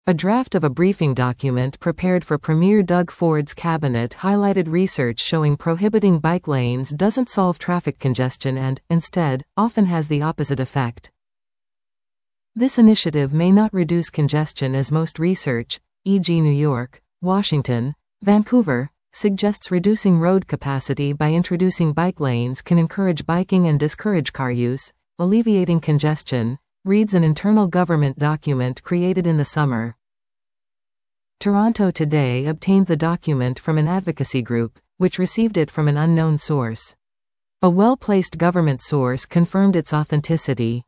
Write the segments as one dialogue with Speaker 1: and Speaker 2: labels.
Speaker 1: A draft of a briefing document prepared for Premier Doug Ford's cabinet highlighted research showing prohibiting bike lanes doesn't solve traffic congestion and, instead, often has the opposite effect. This initiative may not reduce congestion as most research, e.g. New York, Washington, Vancouver, suggests reducing road capacity by introducing bike lanes can encourage biking and discourage car use, alleviating congestion, reads an internal government document created in the summer. Toronto Today obtained the document from an advocacy group, which received it from an unknown source. A well-placed government source confirmed its authenticity.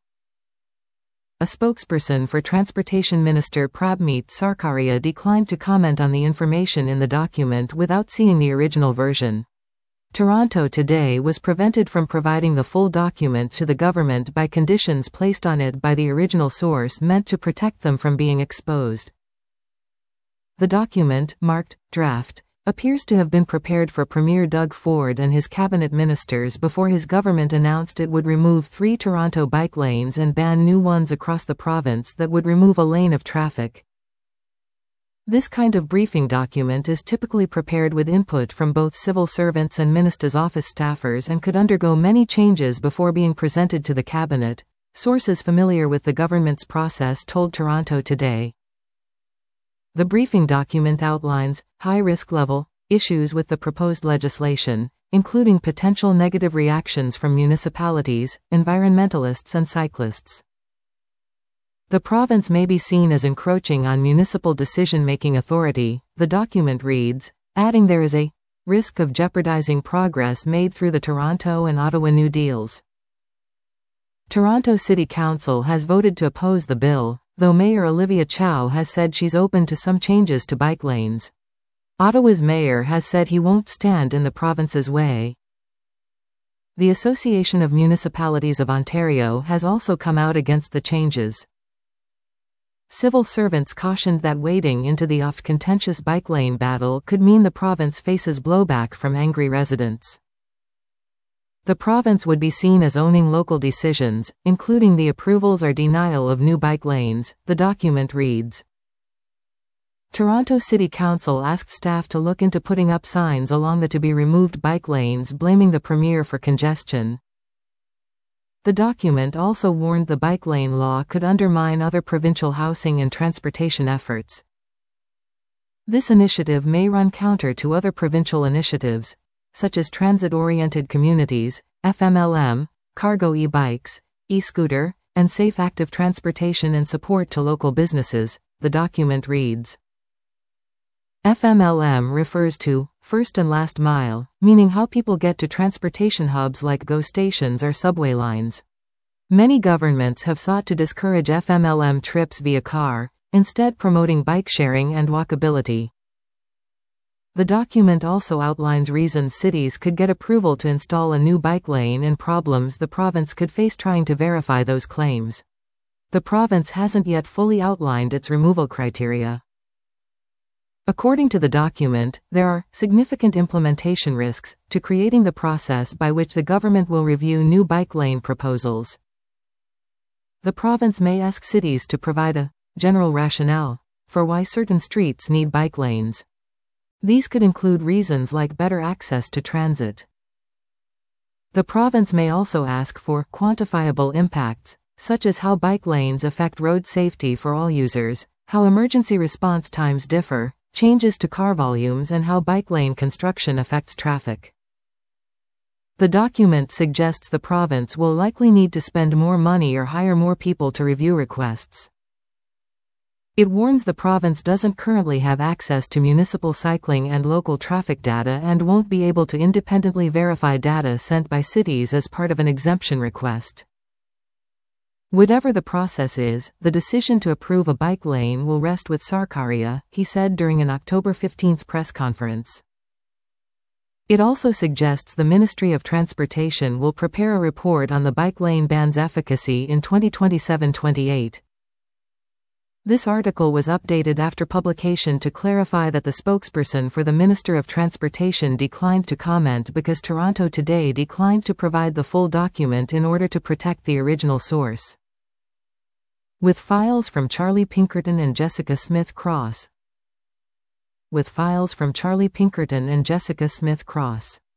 Speaker 1: A spokesperson for Transportation Minister Prabmeet Sarkaria declined to comment on the information in the document without seeing the original version. Toronto Today was prevented from providing the full document to the government by conditions placed on it by the original source meant to protect them from being exposed. The document, marked draft, appears to have been prepared for Premier Doug Ford and his cabinet ministers before his government announced it would remove 3 Toronto bike lanes and ban new ones across the province that would remove a lane of traffic. This kind of briefing document is typically prepared with input from both civil servants and minister's office staffers and could undergo many changes before being presented to the cabinet, sources familiar with the government's process told Toronto Today. The briefing document outlines high-risk level issues with the proposed legislation, including potential negative reactions from municipalities, environmentalists and cyclists. The province may be seen as encroaching on municipal decision-making authority, the document reads, adding there is a risk of jeopardizing progress made through the Toronto and Ottawa New Deals. Toronto City Council has voted to oppose the bill, though Mayor Olivia Chow has said she's open to some changes to bike lanes. Ottawa's mayor has said he won't stand in the province's way. The Association of Municipalities of Ontario has also come out against the changes. Civil servants cautioned that wading into the oft-contentious bike lane battle could mean the province faces blowback from angry residents. The province would be seen as owning local decisions, including the approvals or denial of new bike lanes, the document reads. Toronto City Council asked staff to look into putting up signs along the to-be-removed bike lanes blaming the Premier for congestion. The document also warned the bike lane law could undermine other provincial housing and transportation efforts. This initiative may run counter to other provincial initiatives, such as transit-oriented communities, FMLM, cargo e-bikes, e-scooter, and safe active transportation and support to local businesses, the document reads. FMLM refers to first and last mile, meaning how people get to transportation hubs like GO stations or subway lines. Many governments have sought to discourage FMLM trips via car, instead promoting bike sharing and walkability. The document also outlines reasons cities could get approval to install a new bike lane and problems the province could face trying to verify those claims. The province hasn't yet fully outlined its removal criteria. According to the document, there are significant implementation risks to creating the process by which the government will review new bike lane proposals. The province may ask cities to provide a general rationale for why certain streets need bike lanes. These could include reasons like better access to transit. The province may also ask for quantifiable impacts, such as how bike lanes affect road safety for all users, how emergency response times differ, changes to car volumes, and how bike lane construction affects traffic. The document suggests the province will likely need to spend more money or hire more people to review requests. It warns the province doesn't currently have access to municipal cycling and local traffic data and won't be able to independently verify data sent by cities as part of an exemption request. Whatever the process is, the decision to approve a bike lane will rest with Sarkaria, he said during an October 15 press conference. It also suggests the Ministry of Transportation will prepare a report on the bike lane ban's efficacy in 2027-28. This article was updated after publication to clarify that the spokesperson for the Minister of Transportation declined to comment because Toronto Today declined to provide the full document in order to protect the original source. With files from Charlie Pinkerton and Jessica Smith Cross. With files from Charlie Pinkerton and Jessica Smith Cross.